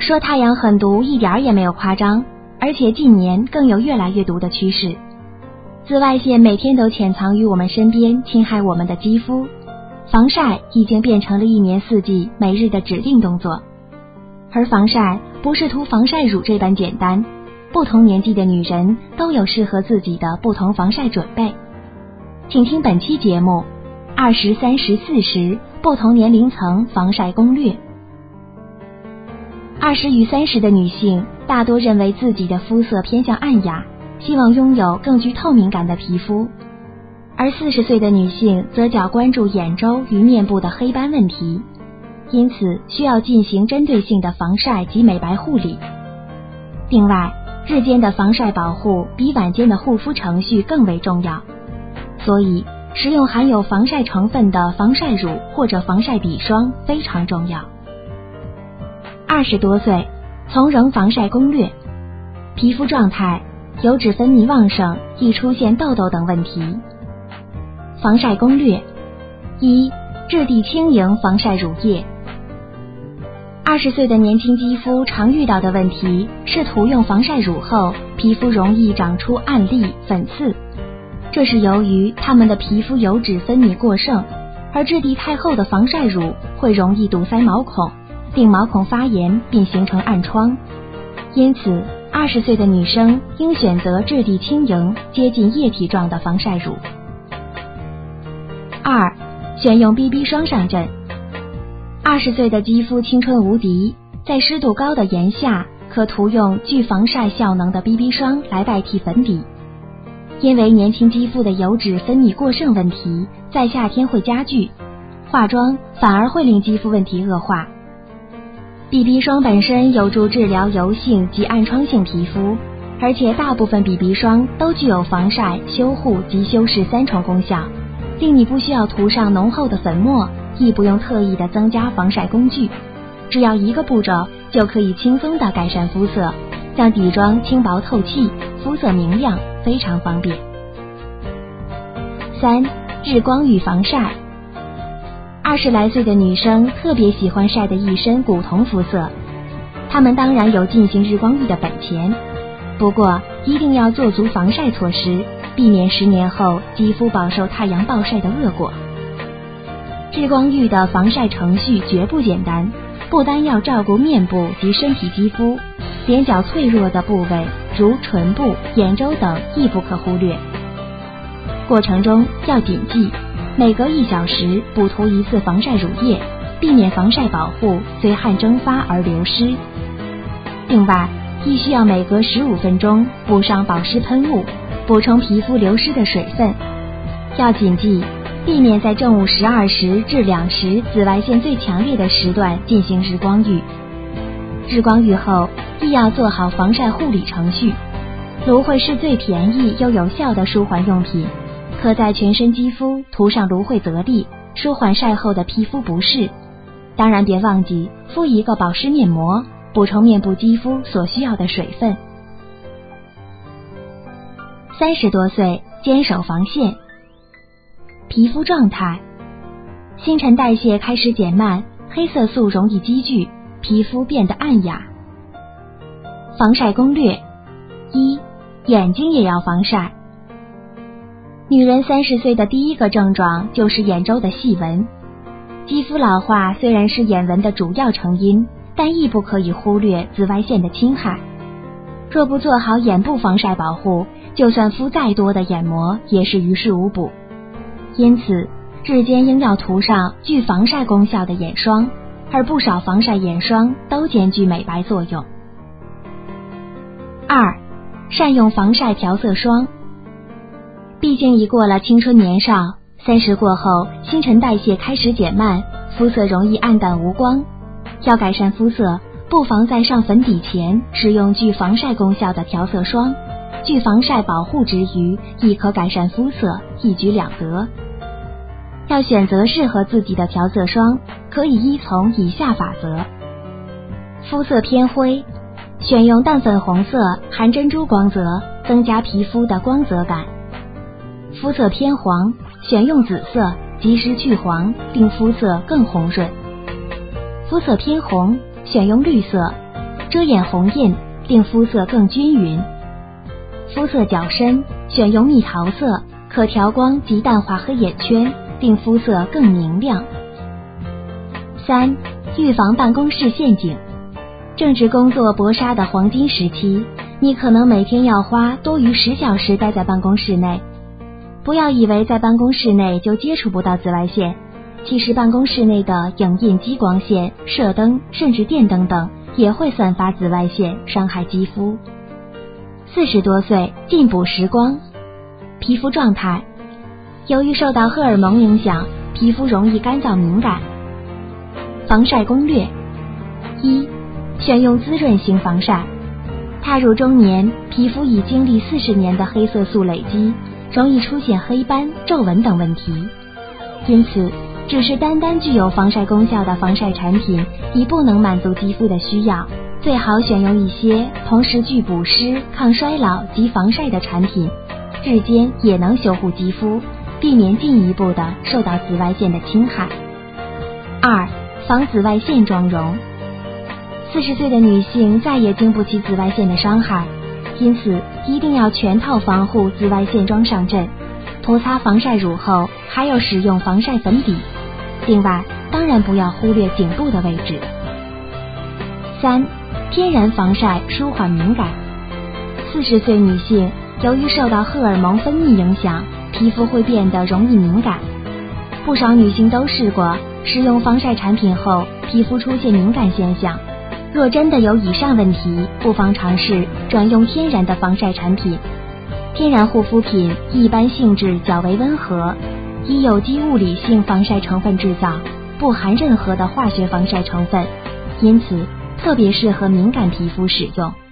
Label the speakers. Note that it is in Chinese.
Speaker 1: 说太阳很毒一点也没有夸张，而且近年更有越来越毒的趋势。紫外线每天都潜藏于我们身边，侵害我们的肌肤，防晒已经变成了一年四季每日的指定动作。而防晒不是涂防晒乳这般简单，不同年纪的女人都有适合自己的不同防晒准备。请听本期节目20、30、40不同年龄层防晒攻略。20与30的女性大多认为自己的肤色偏向暗哑，希望拥有更具透明感的皮肤，而40岁的女性则较关注眼周与面部的黑斑问题，因此需要进行针对性的防晒及美白护理。另外，日间的防晒保护比晚间的护肤程序更为重要，所以使用含有防晒成分的防晒乳或者防晒底霜非常重要。20多岁从容防晒攻略。皮肤状态，油脂分泌旺盛，易出现痘痘等问题。防晒攻略：1. 质地轻盈防晒乳液。20岁的年轻肌肤常遇到的问题是涂用防晒乳后，皮肤容易长出暗粒、粉刺，这是由于他们的皮肤油脂分泌过剩，而质地太厚的防晒乳会容易堵塞毛孔，令毛孔发炎并形成暗疮。因此20岁的女生应选择质地轻盈、接近液体状的防晒乳。2. 选用 BB 霜上阵。20岁的肌肤青春无敌，在湿度高的炎夏，可涂用具防晒效能的 BB 霜来代替粉底。因为年轻肌肤的油脂分泌过剩问题在夏天会加剧，化妆反而会令肌肤问题恶化。BB 霜本身有助治疗油性及暗疮性皮肤，而且大部分 BB 霜都具有防晒、修护及修饰3重功效，令你不需要涂上浓厚的粉末，亦不用特意的增加防晒工具，只要一个步骤就可以轻松的改善肤色，让底妆轻薄透气，肤色明亮，非常方便。3. 日光浴防晒。20来岁的女生特别喜欢晒得一身古铜肤色，她们当然有进行日光浴的本钱，不过一定要做足防晒措施，避免10年后肌肤饱受太阳暴晒的恶果。日光浴的防晒程序绝不简单，不单要照顾面部及身体肌肤，连较脆弱的部位如唇部、眼周等亦不可忽略。过程中要谨记，每隔1小时补涂1次防晒乳液，避免防晒保护随汗蒸发而流失。另外，亦需要每隔15分钟补上保湿喷雾，补充皮肤流失的水分。要谨记，避免在正午12时至2时紫外线最强烈的时段进行日光浴。日光浴后亦要做好防晒护理程序。芦荟是最便宜又有效的舒缓用品，可在全身肌肤涂上芦荟啫喱，舒缓晒后的皮肤不适。当然别忘记敷一个保湿面膜，补充面部肌肤所需要的水分。30多岁坚守防线。皮肤状态，新陈代谢开始减慢，黑色素容易积聚，皮肤变得暗哑。防晒攻略：1. 眼睛也要防晒。女人30岁的第一个症状就是眼周的细纹。肌肤老化虽然是眼纹的主要成因，但亦不可以忽略紫外线的侵害。若不做好眼部防晒保护，就算敷再多的眼膜也是于事无补。因此日间应要涂上具防晒功效的眼霜，而不少防晒眼霜都兼具美白作用。2. 善用防晒调色霜。毕竟已过了青春年少，30过后新陈代谢开始减慢，肤色容易暗淡无光。要改善肤色，不妨在上粉底前使用具防晒功效的调色霜，具防晒保护之余亦可改善肤色，一举两得。要选择适合自己的调色霜，可以依从以下法则。肤色偏灰，选用淡粉红色含珍珠光泽，增加皮肤的光泽感。肤色偏黄，选用紫色，及时去黄，令肤色更红润。肤色偏红，选用绿色， 遮掩红印，令肤色更均匀。肤色较深，选用蜜桃色，可调光及淡化黑眼圈，令肤色更明亮。3. 预防办公室陷阱。正值工作搏杀的黄金时期，你可能每天要花多于10小时待在办公室内。不要以为在办公室内就接触不到紫外线，其实办公室内的影印激光线、射灯甚至电灯等也会散发紫外线，伤害肌肤。40多岁进补时光。皮肤状态。由于受到荷尔蒙影响，皮肤容易干燥敏感。防晒攻略。1. 选用滋润型防晒。踏入中年，皮肤已经历40年的黑色素累积，容易出现黑斑、皱纹等问题。因此，只是单单具有防晒功效的防晒产品已不能满足肌肤的需要，最好选用一些同时具补湿、抗衰老及防晒的产品，日间也能修护肌肤，避免进一步的受到紫外线的侵害。2. 防紫外线妆容。40岁的女性再也经不起紫外线的伤害，因此一定要全套防护紫外线妆上阵。涂擦防晒乳后，还有使用防晒粉底。另外，当然不要忽略颈部的位置。3. 天然防晒舒缓敏感。40岁女性由于受到荷尔蒙分泌影响，皮肤会变得容易敏感。不少女性都试过使用防晒产品后，皮肤出现敏感现象。若真的有以上问题，不妨尝试转用天然的防晒产品。天然护肤品一般性质较为温和，以有机物理性防晒成分制造，不含任何的化学防晒成分，因此特别适合敏感皮肤使用。